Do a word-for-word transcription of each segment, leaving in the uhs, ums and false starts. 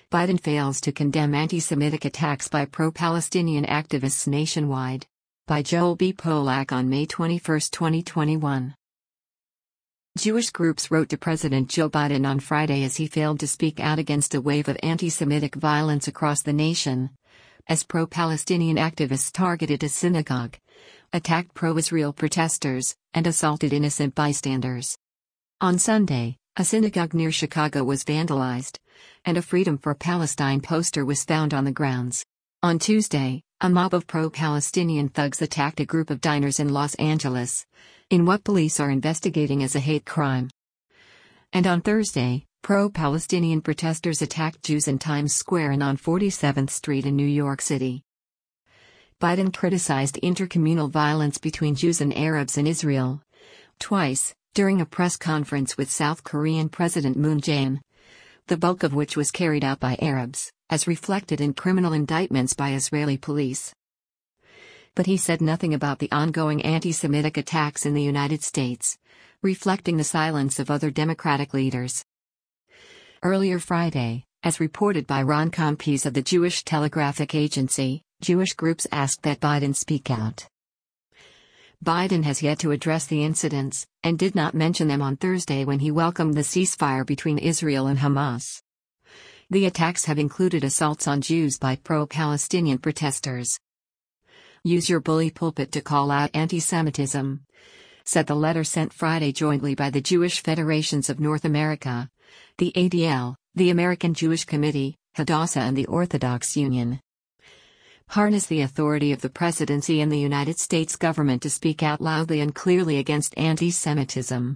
Biden fails to condemn anti-Semitic attacks by pro-Palestinian activists nationwide. By Joel B. Polak on May twenty-first, twenty twenty-one. Jewish groups wrote to President Joe Biden on Friday as he failed to speak out against a wave of anti-Semitic violence across the nation, as pro-Palestinian activists targeted a synagogue, attacked pro-Israel protesters, and assaulted innocent bystanders. On Sunday, a synagogue near Chicago was vandalized, and a Freedom for Palestine poster was found on the grounds. On Tuesday, a mob of pro-Palestinian thugs attacked a group of diners in Los Angeles, in what police are investigating as a hate crime. And on Thursday, pro-Palestinian protesters attacked Jews in Times Square and on forty-seventh Street in New York City. Biden criticized intercommunal violence between Jews and Arabs in Israel twice, during a press conference with South Korean President Moon Jae-in, the bulk of which was carried out by Arabs, as reflected in criminal indictments by Israeli police. But he said nothing about the ongoing anti-Semitic attacks in the United States, reflecting the silence of other Democratic leaders. Earlier Friday, as reported by Ron Compiz of the Jewish Telegraphic Agency, Jewish groups asked that Biden speak out. Biden has yet to address the incidents, and did not mention them on Thursday when he welcomed the ceasefire between Israel and Hamas. The attacks have included assaults on Jews by pro-Palestinian protesters. Use your bully pulpit to call out anti-Semitism, said the letter sent Friday jointly by the Jewish Federations of North America, the A D L, the American Jewish Committee, Hadassah and the Orthodox Union. Harness the authority of the presidency and the United States government to speak out loudly and clearly against anti-Semitism.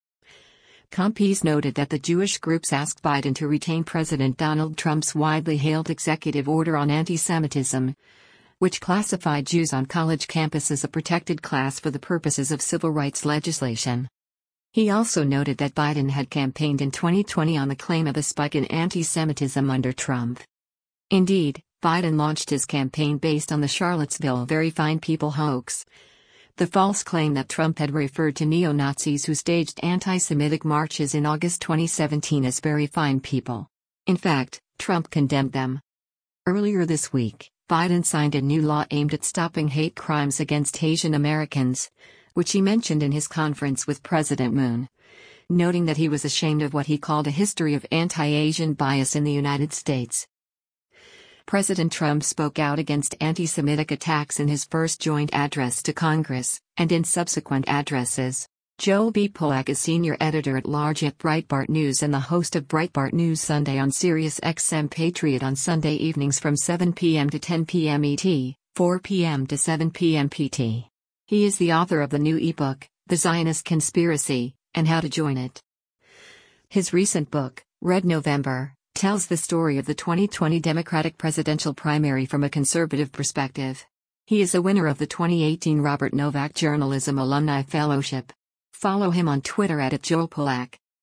Compiz noted that the Jewish groups asked Biden to retain President Donald Trump's widely hailed executive order on anti-Semitism, which classified Jews on college campuses as a protected class for the purposes of civil rights legislation. He also noted that Biden had campaigned in twenty twenty on the claim of a spike in anti-Semitism under Trump. Indeed, Biden launched his campaign based on the Charlottesville Very Fine People hoax, the false claim that Trump had referred to neo-Nazis who staged anti-Semitic marches in August twenty seventeen as very fine people. In fact, Trump condemned them. Earlier this week, Biden signed a new law aimed at stopping hate crimes against Asian Americans, which he mentioned in his conference with President Moon, noting that he was ashamed of what he called a history of anti-Asian bias in the United States. President Trump spoke out against anti-Semitic attacks in his first joint address to Congress, and in subsequent addresses. Joel B. Polak is senior editor-at-large at Breitbart News and the host of Breitbart News Sunday on Sirius X M Patriot on Sunday evenings from seven p m to ten p m E T, four p m to seven p m P T. He is the author of the new ebook, The Zionist Conspiracy, and How to Join It. His recent book, Red November, tells the story of the twenty twenty Democratic presidential primary from a conservative perspective. He is a winner of the twenty eighteen Robert Novak Journalism Alumni Fellowship. Follow him on Twitter at Joel Polak.